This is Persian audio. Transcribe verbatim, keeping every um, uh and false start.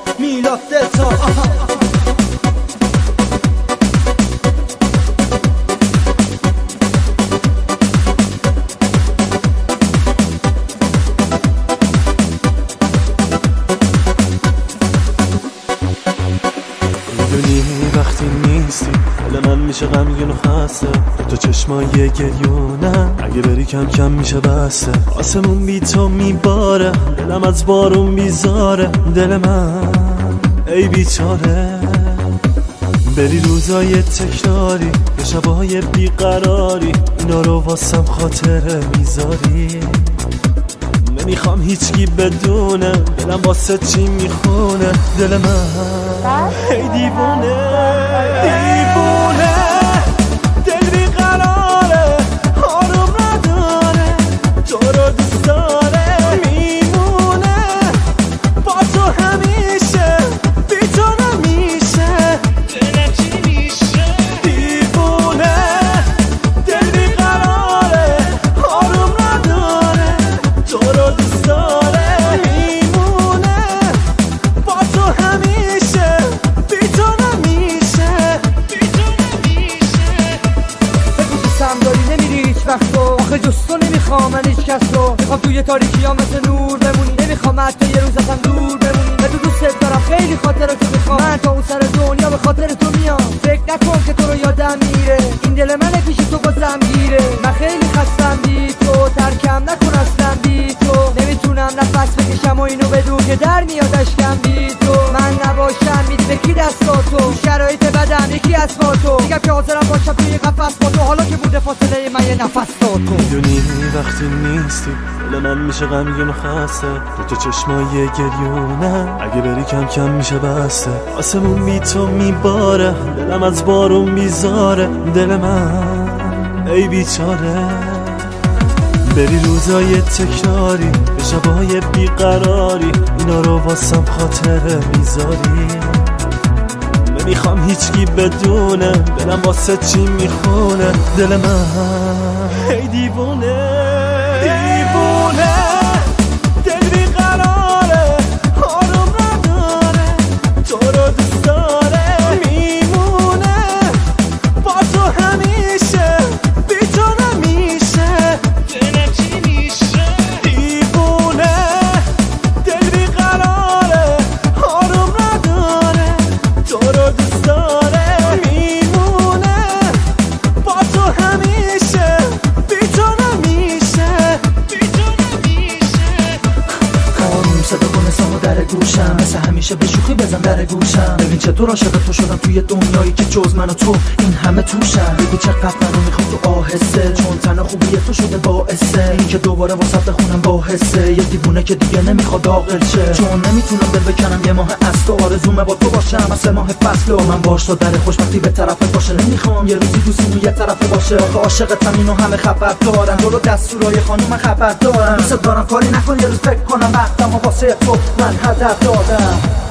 میلاد دلتا. وقتی نیستی دل من میشه غمگین و خسته، تو چشمای گریونم اگه بری کم کم میشه بسته. آسمون بی تو میباره، دلم از بارون بیزاره. دل من ای بیچاره، بری روزای تکراری به شبای بیقراری، اینا رو واسم خاطره میذاری. نمیخوام هیچکی بدونه دلم واسه چی میخونه. دل من ای دیوونه دیوونه، دل بیقراره آروم نداره، تو رو دوست داره میمونه با تو همیشه، بی تو نمیشه. دلم چی میشه؟ دیوونه دل بیقراره آروم نداره، تو رو دوست داره میمونه با تو همیشه، بی تو نمیشه. بی تو نمیشه. بگو دوستم داری نمیری هیچ وقت رو، آخه جز تو نمیخوام من هیچ کس رو. میخوام توی تاریکی ها مثل نور بمونی، نمیخوام حتی یه روز ازم دور بمونی. به تو دوست دارم خیلی خاطره تو میخوام، من تا اون سر دنیا به خاطر تو میام. فکر نکن که تو رو یادم میره، این دل منه پیش تو بازم گیره. من خیلی خستم بی تو، ترکم نکن اصلا بی تو. نمیتونم نفس بکشم و اینو بدون که در میاد اشکم بی تو. من نباشم میدی به کی دستاتو، شرایط بدم یکی از با تو. میگم که حاضرم باشم توی قفس با تو، حالا که بوده فاصله من یه نفس با تو. میدونی وقتی نیستی دل من میشه غمگین و خسته، تو تو چشمای گریونم اگه بری کم کم میشه بسته. آسمون بی تو میباره، دلم از بارون بیزاره. دل من ای بیچاره، بری روزای تکراری به شبای بیقراری، اینا رو واسم خاطره میذاری. نمیخوام هیچکی بدونه دلم واسه چی میخونه. دل من ای دیوونه دیوونه، دل بیقراره آروم نداره، تو رو دوست داره میمونه با تو همیشه، بی تو نمیشه. دلم چی میشه؟ دیوونه دل بیقراره آروم نداره، تو رو دوست داره میمونه با تو همیشه، بی تو نمیشه. بی تو نمیشه. آروم صدا کنه سامو در گوشم، مثل همیشه به شوخی بزن در گوشم. ببین چطور عاشق تو شدم توی دنیایی که جز من و تو این همه توشم. بگو چقدر منو میخوام تو آهسته، چون تنها خوبی تو شده باعثه این که دوباره واسه بخونم با حسه. یه دیوونه که دیگه نمیخواد عاقل شه، چون نمیتونم دل بکنم یه ماه از تو. آرزومه با تو باشم مثل ماه فصل و من باش تا در خوشبختی به طرفت باشه. نمیخوام یه روزی دوستمون یه طرفه باشه، آخه عاشقتم اینو همه خبر دارن. جلو دستورای خانوم خبر دارم، دوست دارم کاری نکن یه روز فکر کنم وقتمو واسه تو من هدر دادم.